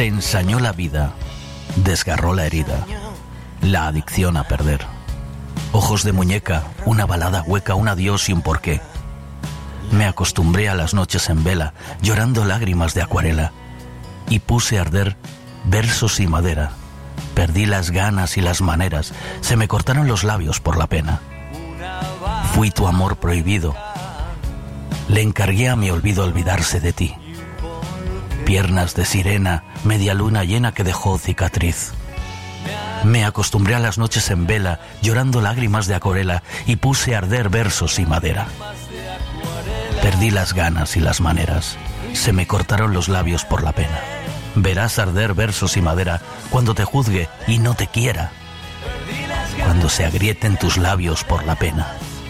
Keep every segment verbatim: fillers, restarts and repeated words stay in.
Se ensañó la vida, desgarró la herida, la adicción a perder. Ojos de muñeca, una balada hueca, un adiós y un porqué. Me acostumbré a las noches en vela, llorando lágrimas de acuarela, y puse a arder versos y madera. Perdí las ganas y las maneras, se me cortaron los labios por la pena. Fui tu amor prohibido, le encargué a mi olvido olvidarse de ti. Piernas de sirena, media luna llena que dejó cicatriz. Me acostumbré a las noches en vela, llorando lágrimas de acuarela, y puse a arder versos y madera. Perdí las ganas y las maneras, se me cortaron los labios por la pena. Verás arder versos y madera cuando te juzgue y no te quiera, cuando se agrieten tus labios por la pena.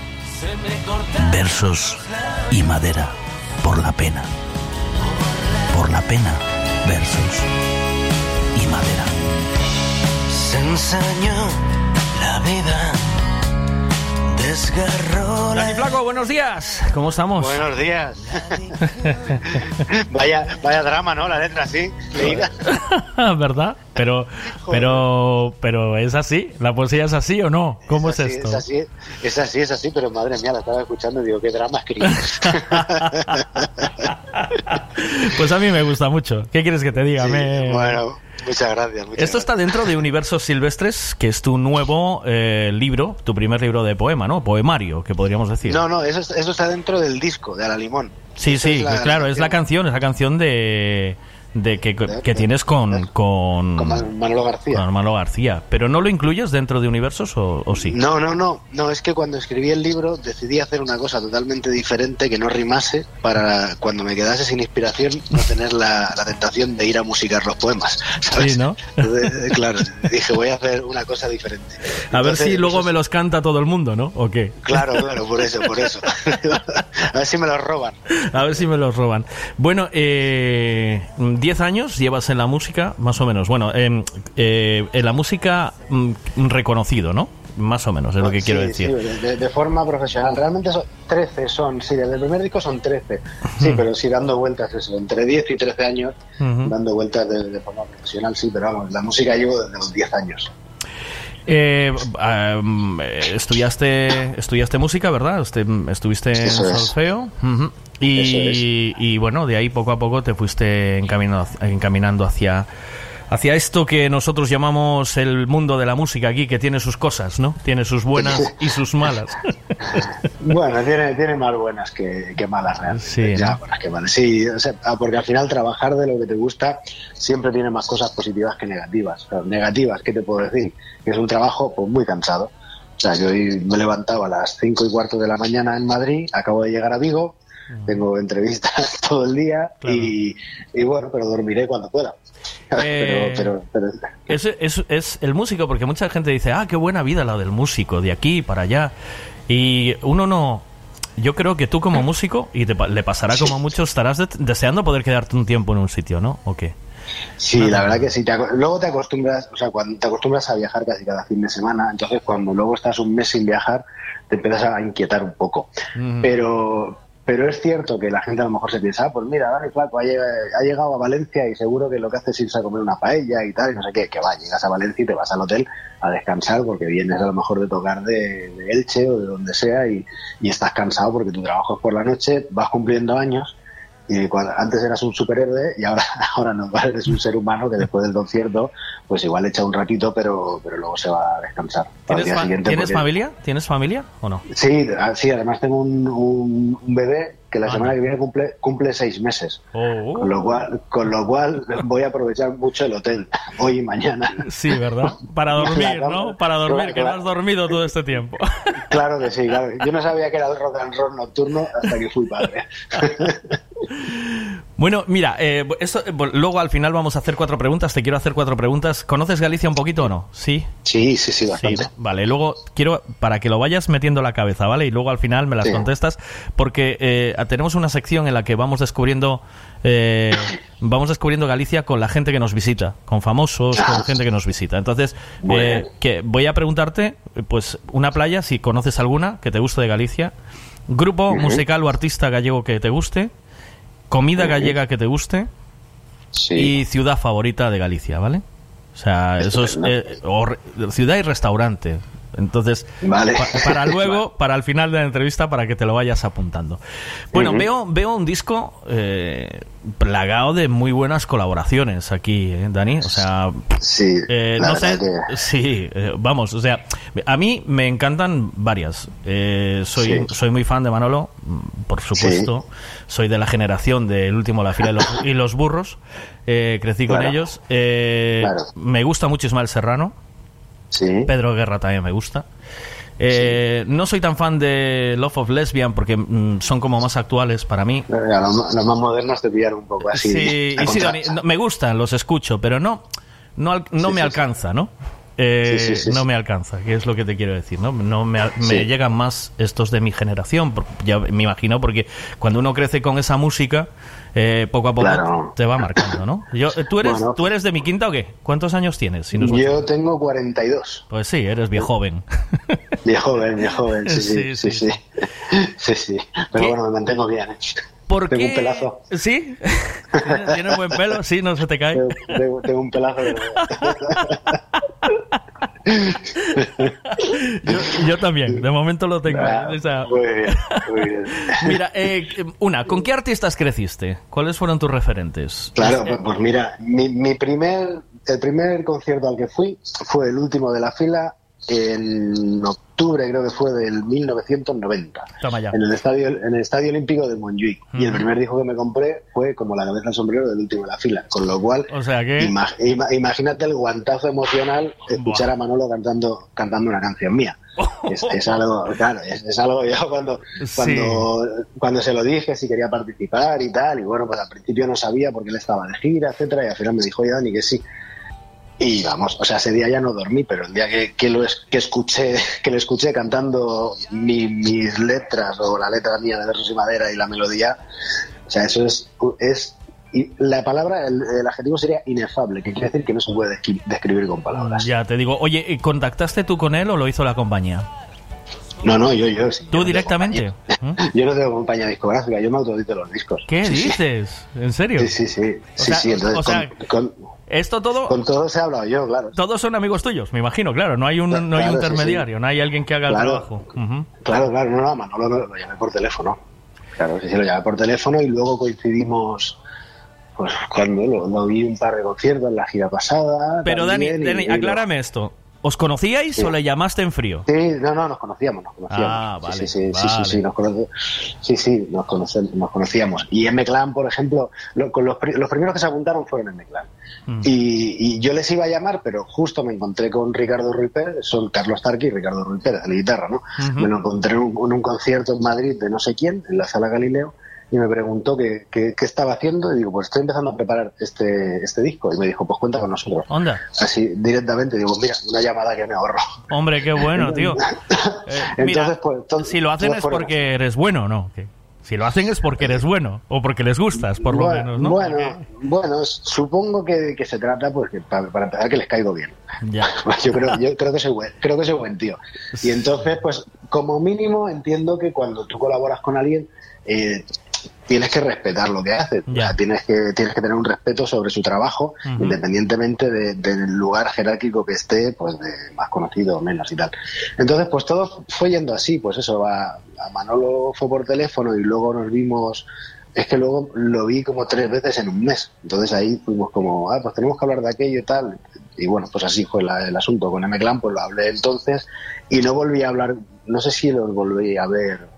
Versos y madera por la pena. Por la pena, versos y madera. Se ensañó la vida, desgarró la... Dani Flaco, buenos días. ¿Cómo estamos? Buenos días. vaya, vaya drama, ¿no? La letra así, leída. ¿Verdad? Pero, pero, pero ¿es así? ¿La poesía es así o no? ¿Cómo es, es así, esto? Es así, es así, es así, pero madre mía, la estaba escuchando y digo, qué drama escribes. Pues a mí me gusta mucho. ¿Qué quieres que te diga? Sí, me... Bueno, muchas gracias. Muchas Esto gracias. está dentro de Universos Silvestres, que es tu nuevo eh, libro, tu primer libro de poema, ¿no? Poemario, que podríamos decir. No, no, eso, eso está dentro del disco, de A la Limón. Sí, Esa sí, es la, claro, la es la canción, es la canción de... de que, que, que tienes con con, con Manolo García. Con Manolo García, pero ¿no lo incluyes dentro de Universos o, o sí? No, no, no, no, es que cuando escribí el libro decidí hacer una cosa totalmente diferente que no rimase para cuando me quedase sin inspiración no tener la, la tentación de ir a musicar los poemas, ¿sabes? Sí, ¿no? Entonces, claro, dije voy a hacer una cosa diferente. A ver Entonces, si luego eso, me los canta todo el mundo, ¿no? ¿O qué? Claro, claro, por eso, por eso. A ver si me los roban. A ver si me los roban. Bueno, eh... diez años llevas en la música, más o menos. Bueno, eh, eh, en la música mm, reconocido, ¿no? Más o menos, es lo que sí, quiero decir. Sí, de, de forma profesional. Realmente son trece, son, sí, desde el primer disco son trece. Sí, uh-huh. Pero sí dando vueltas eso, entre diez y trece años, uh-huh. dando vueltas de, de forma profesional, sí, pero vamos, la música llevo desde los diez años. Eh, um, estudiaste estudiaste música, ¿verdad? Este, estuviste en solfeo. Uh-huh. Y, y bueno, de ahí poco a poco te fuiste encaminando, encaminando hacia, hacia esto que nosotros llamamos el mundo de la música aquí, que tiene sus cosas, ¿no? Tiene sus buenas y sus malas. Bueno, tiene, tiene más buenas que, que malas realmente. Sí, ya, ¿no? buenas que malas. Sí, o sea, porque al final trabajar de lo que te gusta siempre tiene más cosas positivas que negativas. O sea, negativas, ¿qué te puedo decir? Que es un trabajo pues muy cansado. O sea, yo hoy me he levantado a las cinco y cuarto de la mañana en Madrid, acabo de llegar a Vigo, tengo entrevistas todo el día, claro. y, y bueno, pero dormiré cuando pueda. Eh, pero, pero, pero... Es, es, es el músico, porque mucha gente dice, ah, qué buena vida la del músico, de aquí para allá. Y uno no... Yo creo que tú como músico, y te, le pasará como a muchos, estarás de, deseando poder quedarte un tiempo en un sitio, ¿no? ¿O qué? Sí, no, la verdad que sí. Te, luego te acostumbras, o sea, cuando te acostumbras a viajar casi cada fin de semana, entonces cuando luego estás un mes sin viajar, te empiezas a inquietar un poco. Mm. Pero... Pero es cierto que la gente a lo mejor se piensa, ah, pues mira, Dani Flaco ha llegado, ha llegado a Valencia y seguro que lo que hace es irse a comer una paella y tal, y no sé qué, que va, llegas a Valencia y te vas al hotel a descansar porque vienes a lo mejor de tocar de, de Elche o de donde sea y, y estás cansado porque tu trabajo es por la noche, vas cumpliendo años y cuando, antes eras un superhéroe y ahora, ahora no, eres un ser humano que después del concierto pues igual echa un ratito pero, pero luego se va a descansar. ¿Tienes, fa- ¿tienes porque... familia? ¿Tienes familia o no? Sí, sí, además tengo un, un, un bebé que la ah, semana no. que viene cumple cumple seis meses, oh, oh. Con, lo cual, con lo cual voy a aprovechar mucho el hotel hoy y mañana. Sí, ¿verdad? Para dormir, ¿no? Para dormir, claro, que claro. no has dormido todo este tiempo. Claro que sí, claro. Yo no sabía que era el rock and roll nocturno hasta que fui padre. Bueno, mira, eh, esto, luego al final vamos a hacer cuatro preguntas. Te quiero hacer cuatro preguntas. ¿Conoces Galicia un poquito o no? ¿Sí? Sí, sí, sí, bastante. Sí, vale, luego quiero, para que lo vayas metiendo en la cabeza, ¿vale? Y luego al final me las sí. contestas, porque eh, tenemos una sección en la que vamos descubriendo eh, vamos descubriendo Galicia con la gente que nos visita, con famosos, ah. con gente que nos visita. Entonces, eh, que voy a preguntarte, pues, una playa, si conoces alguna que te guste de Galicia, grupo uh-huh. musical o artista gallego que te guste, comida gallega que te guste, sí. y ciudad favorita de Galicia, ¿vale? O sea, eso es eh, o, ciudad y restaurante. Entonces, vale. pa, para luego, para el final de la entrevista, para que te lo vayas apuntando. Bueno, uh-huh. veo veo un disco eh, plagado de muy buenas colaboraciones aquí, ¿eh, Dani? O sea, sí, eh, no sé, que... sí, eh, vamos, o sea, a mí me encantan varias. Eh, soy sí. soy muy fan de Manolo, por supuesto. Sí. Soy de la generación del último La Fila y los, y los burros. Eh, crecí claro. con ellos. Eh, claro. Me gusta mucho Ismael Serrano. Sí. Pedro Guerra también me gusta. Eh, sí. No soy tan fan de Love of Lesbian porque mm, son como más actuales para mí. Los más modernos te pillan un poco así. Sí, y sí Dani, no, me gustan, los escucho, pero no, no, no sí, me sí, alcanza, sí. ¿no? Eh, sí, sí, sí, no sí. me alcanza, que es lo que te quiero decir, ¿no? No me, me sí. llegan más estos de mi generación, ya me imagino, porque cuando uno crece con esa música, eh, poco a poco claro. te va marcando, ¿no? Yo, ¿tú, eres, bueno, ¿Tú eres de mi quinta o qué? ¿Cuántos años tienes? Si yo tengo cuarenta y dos. Pues sí, eres viejoven. Viejoven, viejoven, sí, sí, sí, sí. Sí, sí. sí, sí. Pero ¿qué? Bueno, me mantengo bien, ¿eh? ¿Por tengo qué? un pelazo. ¿Sí? ¿Tienes buen pelo? Sí, no se te cae. Tengo, tengo un pelazo. De... yo, yo también, de momento lo tengo. Ah, o sea... Muy bien, muy bien. Mira, eh, una, ¿con qué artistas creciste? ¿Cuáles fueron tus referentes? Claro, pues, pues mira, mi, mi primer, el primer concierto al que fui fue el último de La Fila en octubre, creo que fue del mil novecientos noventa. Toma ya. En el estadio en el estadio olímpico de Montjuic. Uh-huh. Y el primer disco que me compré fue Como la cabeza al sombrero del último de La Fila, con lo cual o sea que... ima, ima, imagínate el guantazo emocional escuchar Buah. a Manolo cantando cantando una canción mía. Es, es algo, claro, es, es algo yo cuando cuando sí. cuando se lo dije si quería participar y tal, y bueno, pues al principio no sabía porque él estaba de gira, etcétera, y al final me dijo, ya Dani, que sí. Y vamos, o sea, ese día ya no dormí, pero el día que, que lo es, que escuché, que le escuché cantando mi, mis letras o la letra mía de Versos y Madera y la melodía, o sea, eso es, es y la palabra, el, el adjetivo sería inefable, que quiere decir que no se puede describir con palabras. Ya te digo, oye, ¿contactaste tú con él o lo hizo la compañía? No, no, yo, yo sí. ¿Tú yo directamente? No yo no tengo compañía discográfica, yo me autoedito los discos. ¿Qué sí, dices? Sí. ¿En serio? Sí, sí, sí. O sí, sea, sí, entonces o sea, con, con, esto todo... Con todos he hablado yo, claro. Todos son amigos tuyos, me imagino, claro. No hay un, no hay claro, intermediario, sí, sí. no hay alguien que haga claro, el trabajo. Uh-huh. Claro, claro, no, no, Manolo lo, lo llamé por teléfono. Claro, sí, sí, lo llamé por teléfono y luego coincidimos... Pues cuando lo, lo vi un par de conciertos en la gira pasada. Pero Dani, Dani, aclárame lo... esto. ¿Os conocíais sí. o le llamaste en frío? Sí, no, no, nos conocíamos, nos conocíamos. Ah, vale, sí, sí, vale. sí, sí, sí, nos conoce... sí, sí, nos, conoce... nos conocíamos. Y M-Clan, por ejemplo, lo, con los, los primeros que se apuntaron fueron M-Clan. Mm. Y, y yo les iba a llamar, pero justo me encontré con Ricardo Ruiz Pérez, son Carlos Tarqui y Ricardo Ruiz Pérez, de la guitarra, ¿no? Uh-huh. Me lo encontré en un, en un concierto en Madrid de no sé quién, en la Sala Galileo, y me preguntó qué, qué, qué estaba haciendo y digo, pues estoy empezando a preparar este este disco. Y me dijo, pues cuenta con nosotros. ¿Onda? Así, directamente, digo, mira, una llamada que me ahorro. Hombre, qué bueno, tío. Eh, entonces, mira, pues, entonces, si lo hacen es porque así. Eres bueno, ¿no? ¿Qué? Si lo hacen es porque eres bueno, o porque les gustas, por bueno, lo menos, ¿no? Bueno, porque... bueno, supongo que, que se trata, pues, que para, para empezar, que les caigo bien. Ya. yo creo, yo creo que soy buen, creo que soy buen tío. Y entonces, pues, como mínimo, entiendo que cuando tú colaboras con alguien, eh, tienes que respetar lo que hace, o sea, tienes que tienes que tener un respeto sobre su trabajo, uh-huh. independientemente de, del lugar jerárquico que esté, pues de más conocido o menos y tal. Entonces, pues todo fue yendo así, pues eso, a, a Manolo fue por teléfono y luego nos vimos, es que luego lo vi como tres veces en un mes, entonces ahí fuimos como, ah, pues tenemos que hablar de aquello y tal, y bueno, pues así fue la, el asunto con M-Clan, pues lo hablé entonces y no volví a hablar, no sé si los volví a ver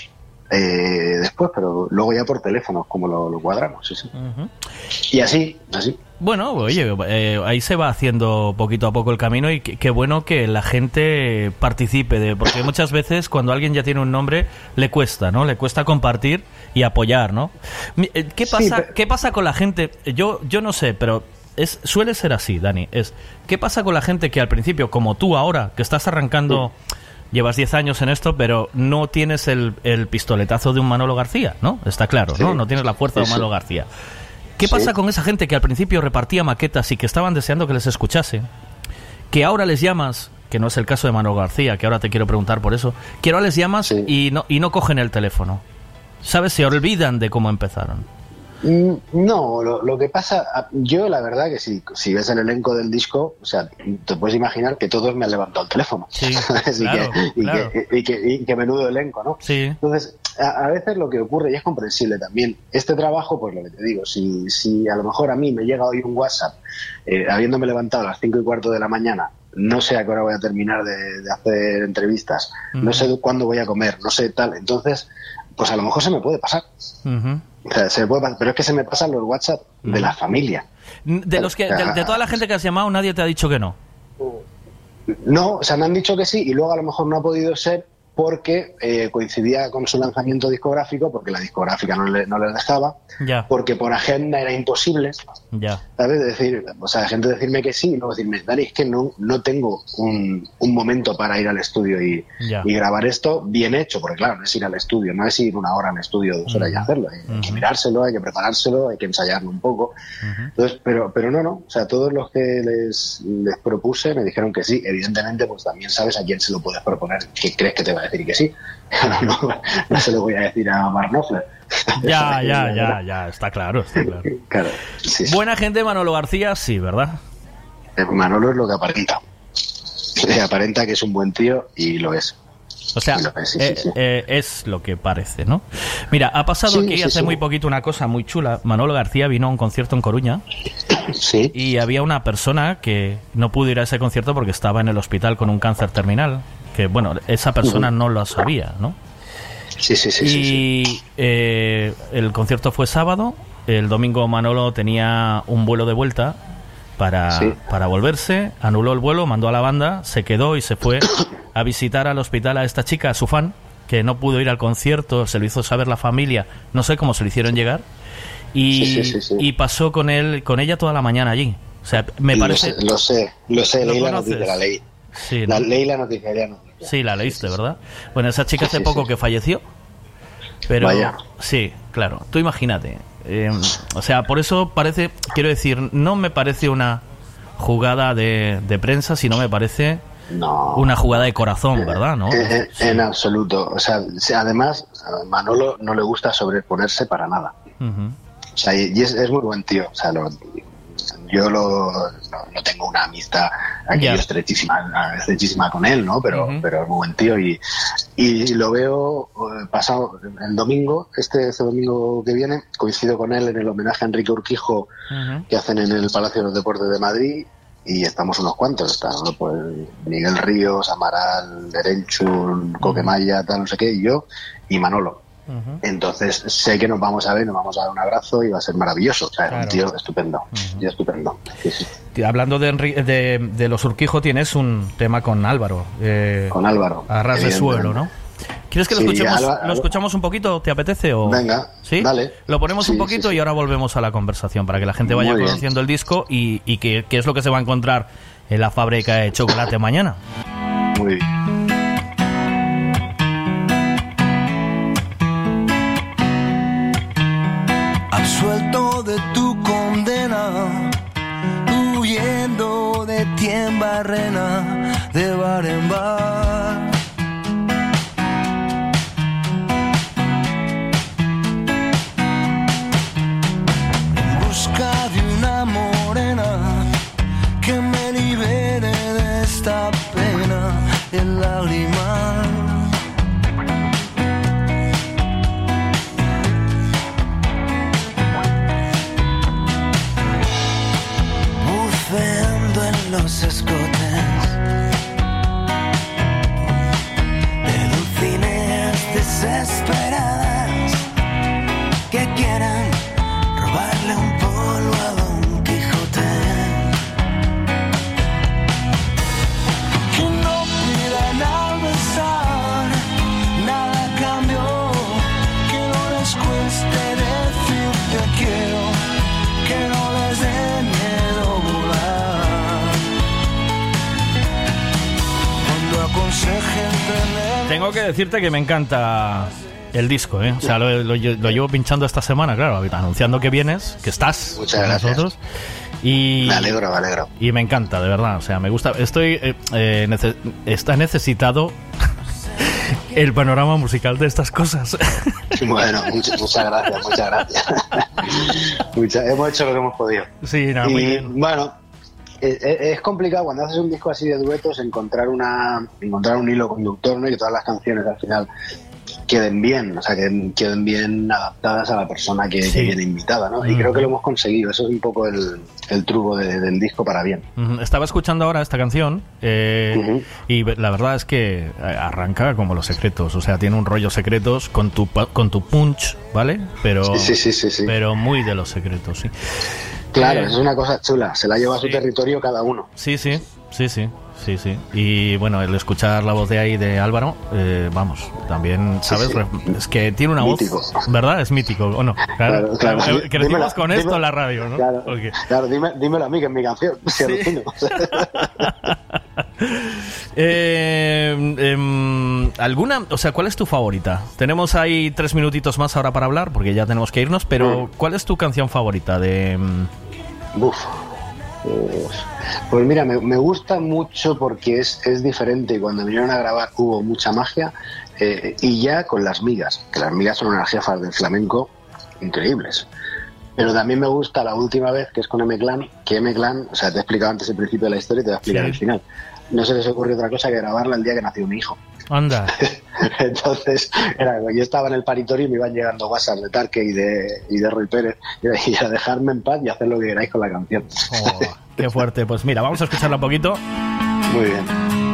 Eh, después, pero luego ya por teléfono, como lo, lo cuadramos, sí, sí. Uh-huh. Y así, así. Bueno, oye, eh, ahí se va haciendo poquito a poco el camino y qué bueno que la gente participe, de, porque muchas veces cuando alguien ya tiene un nombre le cuesta, ¿no? Le cuesta compartir y apoyar, ¿no? ¿Qué pasa, sí, pero... ¿qué pasa con la gente? Yo, yo no sé, pero es suele ser así, Dani. Es ¿qué pasa con la gente que al principio, como tú ahora, que estás arrancando... Sí. Llevas diez años en esto, pero no tienes el, el pistoletazo de un Manolo García, ¿no? Está claro, sí. ¿no? No tienes la fuerza de un Manolo García. ¿Qué sí. pasa con esa gente que al principio repartía maquetas y que estaban deseando que les escuchase? Que ahora les llamas, que no es el caso de Manolo García, que ahora te quiero preguntar por eso, que ahora les llamas sí. y no y no cogen el teléfono. ¿Sabes? Se olvidan de cómo empezaron. No, lo, lo que pasa, yo la verdad que si, si ves el elenco del disco, o sea, te puedes imaginar que todos me han levantado el teléfono. Sí, y, claro, que, y, claro. que, y, que, y que menudo elenco, ¿no? Sí. Entonces, a, a veces lo que ocurre, y es comprensible también, este trabajo, pues lo que te digo, si, si a lo mejor a mí me llega hoy un WhatsApp, eh, habiéndome levantado a las cinco y cuarto de la mañana, no sé a qué hora voy a terminar de, de hacer entrevistas, uh-huh. no sé cuándo voy a comer, no sé tal, entonces, pues a lo mejor se me puede pasar. Uh-huh. O sea, se me puede pasar, pero es que se me pasan los WhatsApp uh-huh. de la familia. De los que, de, de toda la gente que has llamado, nadie te ha dicho que no. No, o sea, me han dicho que sí y luego a lo mejor no ha podido ser porque eh, coincidía con su lanzamiento discográfico, porque la discográfica no, le, no les dejaba, ya. porque por agenda era imposible, ya. ¿sabes? Decir, o sea, gente decirme que sí y luego decirme, Dani, es que no, no tengo un, un momento para ir al estudio y, y grabar esto bien hecho, porque claro, no es ir al estudio, no es ir una hora al estudio, dos horas uh-huh. y hacerlo, hay, uh-huh. hay que mirárselo, hay que preparárselo, hay que ensayarlo un poco, uh-huh. entonces, pero, pero no, no, o sea, todos los que les, les propuse me dijeron que sí, evidentemente pues también sabes a quién se lo puedes proponer, que crees que te va a decir que sí. No, no se lo voy a decir a Mark Knopfler. Ya, ya, ya, ya, está claro, está claro. claro sí, sí. Buena gente, Manolo García, sí, ¿verdad? Manolo es lo que aparenta. Eh, aparenta que es un buen tío y lo es. O sea, lo es, sí, eh, sí, sí. Eh, es lo que parece, ¿no? Mira, ha pasado sí, aquí sí, hace sí. muy poquito una cosa muy chula. Manolo García vino a un concierto en Coruña. Sí. Y había una persona que no pudo ir a ese concierto porque estaba en el hospital con un cáncer terminal. Que, bueno, esa persona uh-huh. no lo sabía, ¿no? Sí, sí, sí. Y sí, sí. Eh, el concierto fue sábado. El domingo Manolo tenía un vuelo de vuelta para, sí. para volverse. Anuló el vuelo, mandó a la banda, se quedó y se fue a visitar al hospital a esta chica, a su fan, que no pudo ir al concierto, se lo hizo saber la familia, no sé cómo se lo hicieron llegar. Y, sí, sí, sí, sí. y pasó con él, con ella toda la mañana allí. O sea, me parece... Lo sé, lo sé, ¿Lo leí la conoces? noticia, la leí. Sí, la, ¿no? leí la noticia, ya no. Sí, la leíste, ¿verdad? Bueno, esa chica hace sí, poco sí. que falleció. Pero Vaya. Sí, claro, tú imagínate. Eh, o sea, por eso parece, quiero decir, no me parece una jugada de, de prensa, sino me parece no. una jugada de corazón, ¿verdad? ¿No? En, en, sí. en absoluto. O sea, además, a Manolo no le gusta sobreponerse para nada. Uh-huh. O sea, y es, es muy buen tío. O sea, lo, yo lo, no, no tengo una amistad aquello yeah. estrechísima, estrechísima con él, ¿no? Pero, uh-huh. pero es muy buen tío y, y lo veo eh, pasado el domingo, este, este domingo que viene, coincido con él en el homenaje a Enrique Urquijo uh-huh. que hacen en el Palacio de los Deportes de Madrid y estamos unos cuantos, está, ¿no? Pues Miguel Ríos, Amaral, Erenchun, Coquemaya, tal, no sé qué, y yo y Manolo. Uh-huh. Entonces sé que nos vamos a ver, nos vamos a dar un abrazo y va a ser maravilloso. O sea, claro. Es un tío estupendo, uh-huh. tío estupendo. Sí, sí. Hablando de, Enri- de, de los Urquijo, tienes un tema con Álvaro. Eh, con Álvaro. A ras de suelo, ¿no? ¿Quieres que lo, sí, escuchemos, Álvaro, lo escuchamos un poquito? ¿Te apetece? O... Venga, ¿sí? dale. Lo ponemos sí, un poquito sí, sí. y ahora volvemos a la conversación para que la gente vaya Muy conociendo bien. el disco y, y qué es lo que se va a encontrar en la fábrica de chocolate mañana. Muy bien. Absuelto de tu condena, huyendo de ti en Barrena, de bar en bar. En busca de una morena que me libere de esta pena, el lagrimal. En los escotes de dulcines desesperadas que quieran robarle un polvo a Don Quijote, que no pidan al besar nada a cambio, que no les cueste decir te quiero, que no les dé miedo volar. Tengo que decirte que me encanta el disco, ¿eh? O sea, lo, lo, lo llevo pinchando esta semana, claro, anunciando que vienes, que estás Muchas con gracias. nosotros. Y, me alegro, me alegro. Y me encanta, de verdad. O sea, me gusta. Estoy. Eh, eh, nece- está necesitado el panorama musical de estas cosas. Bueno, muchas, muchas gracias, muchas gracias. Muchas, hemos hecho lo que hemos podido. Sí, nada, muy y bien. bueno, es, es complicado cuando haces un disco así de duetos encontrar una encontrar un hilo conductor, ¿no? Y que todas las canciones al final queden bien, o sea, que queden bien adaptadas a la persona que, sí. que viene invitada, ¿no? Y uh-huh. creo que lo hemos conseguido. Eso es un poco el, el truco de, del disco para bien. Uh-huh. Estaba escuchando ahora esta canción eh, uh-huh. y la verdad es que arranca como Los Secretos, o sea, tiene un rollo Secretos con tu con tu punch, ¿vale? Pero sí, sí, sí, sí, sí. pero muy de Los Secretos, sí. Claro, eh, es una cosa chula, se la lleva a su sí. territorio cada uno. Sí, sí, sí, sí. Sí, sí. Y bueno, el escuchar la voz de ahí de Álvaro, eh, vamos, también, ¿sabes? Sí, sí. Es que tiene una mítico. voz, ¿verdad? Es mítico, ¿o no? Claro, claro. claro. Eh, crecimos dímelo, con esto en la radio, ¿no? Claro, okay. claro dime, dímelo a mí, que es mi canción. Si sí. eh, eh, ¿Alguna, o sea, cuál es tu favorita? Tenemos ahí tres minutitos más ahora para hablar, porque ya tenemos que irnos, pero ¿cuál es tu canción favorita de...? Uf. Pues mira, me, me gusta mucho porque es, es diferente. Cuando vinieron a grabar hubo mucha magia eh, y ya con Las Migas, que Las Migas son unas jefas del flamenco increíbles. Pero también me gusta la última vez, que es con M-Clan, que M-Clan, o sea, te he explicado antes el principio de la historia y te voy a explicar sí. el final. No se les ocurrió otra cosa que grabarla el día que nació un hijo. Anda. Entonces, era, yo estaba en el paritorio y me iban llegando WhatsApp de Tarque y de, y de Roy Pérez y a dejarme en paz y hacer lo que queráis con la canción. Oh, qué fuerte. Pues mira, vamos a escucharla un poquito. Muy bien.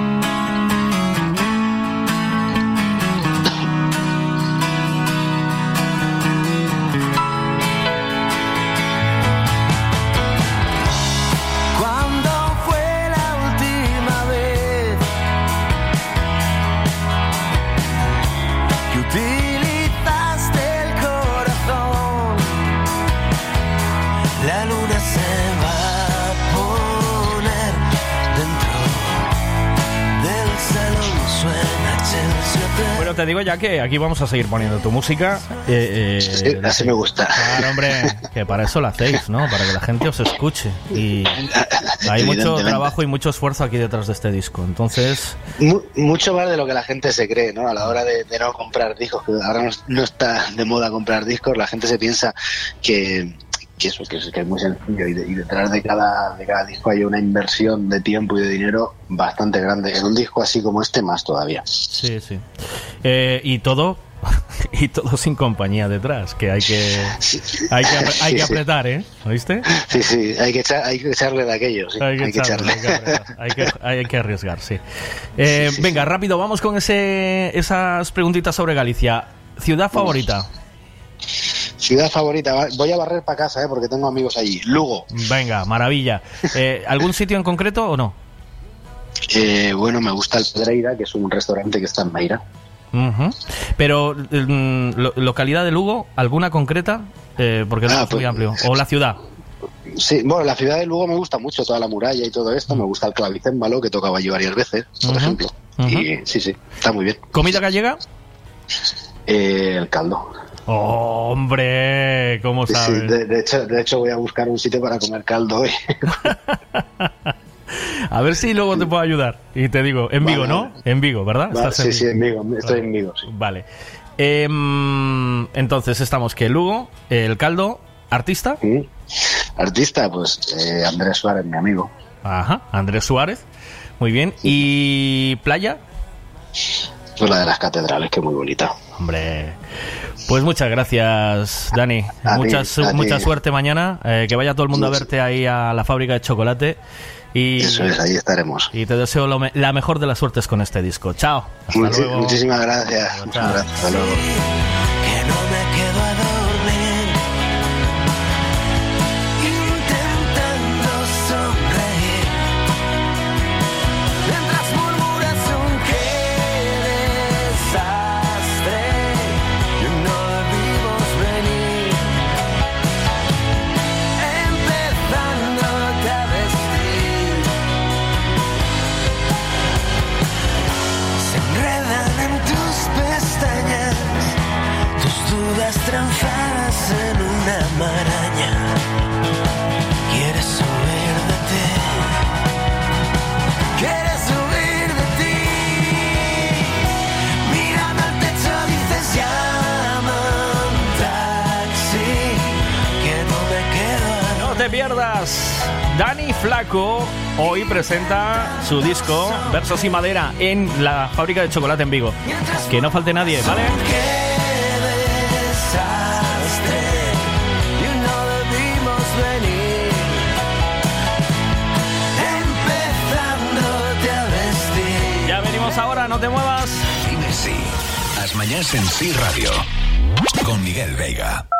Te digo ya que aquí vamos a seguir poniendo tu música. Eh, eh, sí, así me gusta. Claro, hombre, que para eso lo hacéis, ¿no? Para que la gente os escuche. Y hay mucho trabajo y mucho esfuerzo aquí detrás de este disco. Entonces... M- mucho más de lo que la gente se cree, ¿no? A la hora de, de no comprar discos, que ahora no, no está de moda comprar discos, la gente se piensa que... que eso que es, que es muy sencillo y, de, y detrás de cada de cada disco hay una inversión de tiempo y de dinero bastante grande. En un disco así como este más todavía. Sí, sí. Eh, y todo y todo sin compañía detrás, que hay que sí. hay que hay sí, que apretar, sí. ¿eh? ¿Oíste? Sí, sí, hay que echar, hay que echarle de aquello, sí. Hay que, hay echarle, que echarle. Hay, que hay que hay que arriesgar, sí. Eh, sí, sí venga, sí. rápido, vamos con ese esas preguntitas sobre Galicia. Ciudad favorita. Ciudad favorita, voy a barrer para casa, ¿eh? Porque tengo amigos allí. Lugo. Venga, maravilla. Eh, ¿Algún sitio en concreto o no? Eh, bueno, me gusta el Pedreira, que es un restaurante que está en Meira. Uh-huh. Pero, um, lo, ¿localidad de Lugo? ¿Alguna concreta? Eh, porque no ah, es pues, muy amplio. ¿O la ciudad? Sí, bueno, la ciudad de Lugo me gusta mucho, toda la muralla y todo esto. Me gusta el clavicémbalo, que tocaba allí varias veces, por uh-huh. ejemplo. Uh-huh. Y sí, sí, está muy bien. ¿Comida gallega? Eh, el caldo. Oh, hombre, ¿cómo sabes? Sí, de, de, hecho, de hecho voy a buscar un sitio para comer caldo hoy. A ver si luego te puedo ayudar. Y te digo, en Vigo, vale, ¿no? En Vigo, ¿verdad? Vale, ¿Estás sí, en sí, en Vigo. Estoy vale. en Vigo, sí. Vale. Eh, entonces estamos que Lugo, el caldo, ¿artista? ¿Sí? Artista, pues eh, Andrés Suárez, mi amigo. Ajá, Andrés Suárez. Muy bien. ¿Y playa? Pues la de las catedrales, que es muy bonita. Hombre... Pues muchas gracias, Dani. A mucha, ti, su, a mucha ti. suerte mañana. Eh, que vaya todo el mundo a verte ahí a la fábrica de chocolate. Y, Eso es, ahí estaremos. Y te deseo lo me, la mejor de las suertes con este disco. Chao. Hasta Muchi- luego. Muchísimas gracias. Chao. Muchas gracias. Hasta luego. Que no me quedo a dormir, intentando sonreír, mientras murmuras un qué desastre y no vimos venir, empezándote a vestir, se enredan en tus pestañas, tus dudas tranzadas en una maraña. Quieres huir de ti, quieres huir de ti. Mírame pierdas. Dani Flaco hoy presenta su disco Versos y Madera en la fábrica de chocolate en Vigo. Que no falte nadie, ¿vale? Ya venimos ahora, no te muevas. Dime sí. As mañás en Sí Radio con Miguel Veiga.